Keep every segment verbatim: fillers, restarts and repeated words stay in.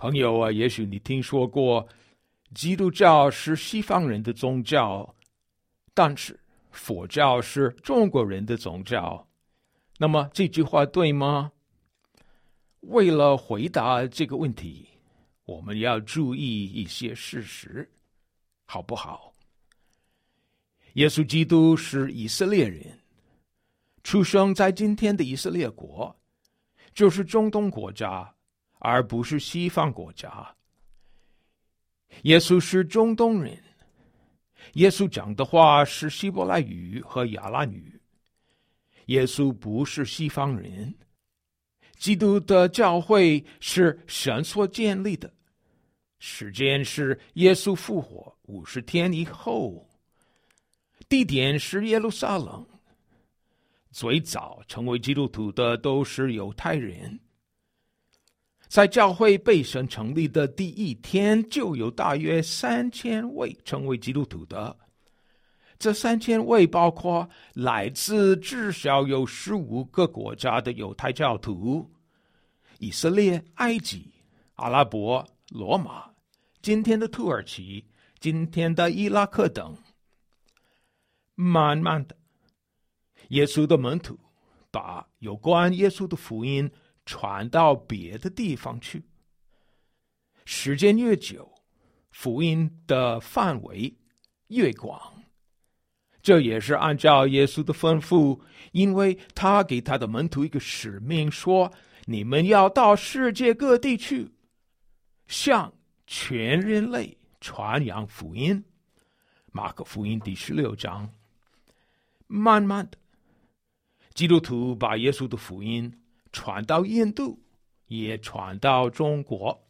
朋友啊，也许你听说过基督教是西方人的宗教，但是佛教是中国人的宗教。那么这句话对吗？为了回答这个问题，我们要注意一些事实，好不好？耶稣基督是以色列人，出生在今天的以色列国，就是中东国家，而不是西方国家。耶稣是中东人，耶稣讲的话是希伯来语和亚兰语。耶稣不是西方人，基督的教会是神所建立的，时间是耶稣复活五十天以后，地点是耶路撒冷。最早成为基督徒的都是犹太人，在教会被神成立的第一天，就有大约三千位成为基督徒的。这三千位包括来自至少有十五个国家的犹太教徒，以色列、埃及、阿拉伯、罗马、今天的土耳其、今天的伊拉克等。慢慢的，耶稣的门徒把有关耶稣的福音传到别的地方去。时间越久，福音的范围越广。这也是按照耶稣的吩咐，因为他给他的门徒一个使命，说你们要到世界各地去，向全人类传扬福音。马可福音第十六章。慢慢的，基督徒把耶稣的福音传到印度，也传到中国。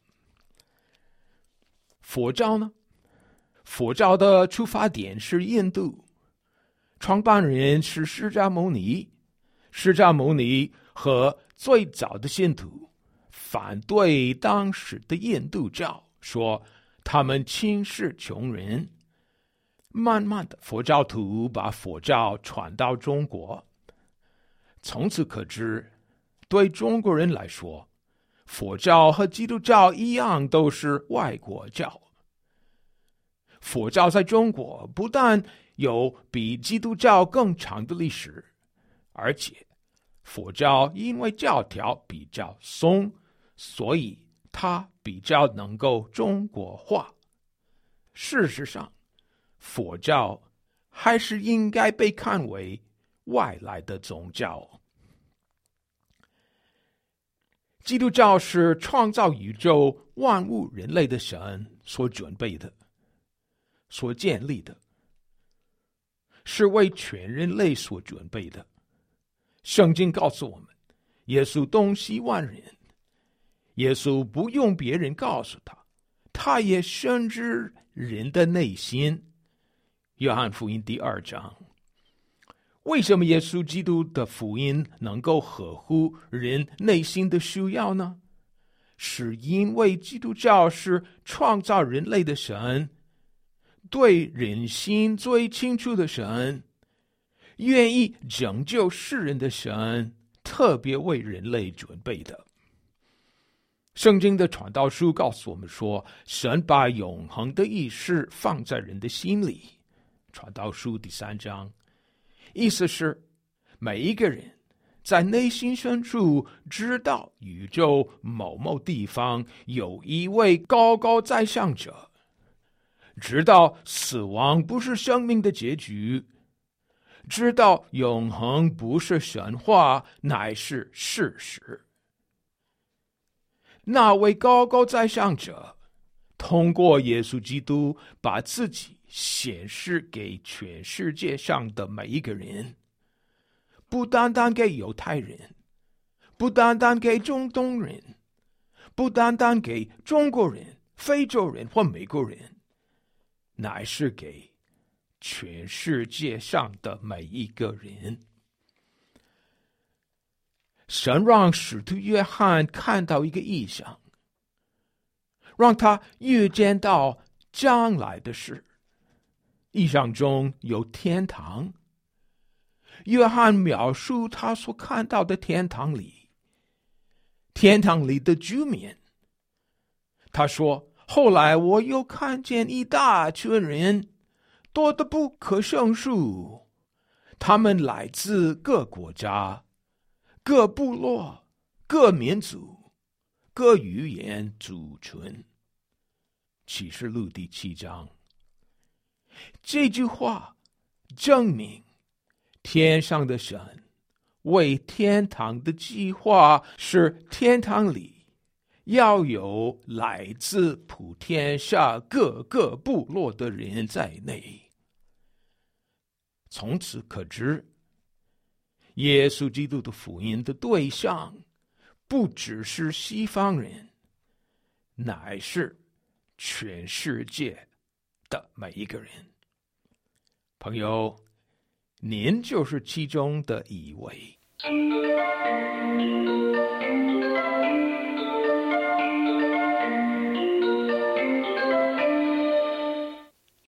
佛教呢？佛教的出发点是印度，创办人是释迦牟尼。释迦牟尼和最早的信徒反对当时的印度教，说他们轻视穷人。慢慢的，佛教徒把佛教传到中国。从此可知，对中国人来说，佛教和基督教一样都是外国教。佛教在中国不但有比基督教更长的历史，而且佛教因为教条比较松，所以它比较能够中国化。事实上，佛教还是应该被看为外来的宗教。基督教是创造宇宙万物人类的神所准备的，所建立的，是为全人类所准备的。圣经告诉我们，耶稣洞悉万人，耶稣不用别人告诉他，他也深知人的内心。约翰福音第二章。为什么耶稣基督的福音能够合乎人内心的需要呢？是因为基督教是创造人类的神，对人心最清楚的神，愿意拯救世人的神，特别为人类准备的。圣经的传道书告诉我们说，神把永恒的意识放在人的心里。传道书第三章，意思是每一个人在内心深处知道宇宙某某地方有一位高高在上者，知道死亡不是生命的结局，知道永恒不是神话，乃是事实。那位高高在上者通过耶稣基督把自己显示给全世界上的每一个人，不单单给犹太人，不单单给中东人，不单单给中国人、非洲人或美国人，乃是给全世界上的每一个人。神让使徒约翰看到一个异象，让他预见到将来的事。异象中有天堂，约翰描述他所看到的天堂里，天堂里的居民， 他说，后来我又看见一大群人，多得不可胜数，他们来自各国家、各部落、各民族、各语言族群。启示录第七章。这句话证明天上的神为天堂的计划是天堂里要有来自普天下各个部落的人在内。从此可知，耶稣基督的福音的对象不只是西方人，乃是全世界的每一个人。朋友，您就是其中的一位。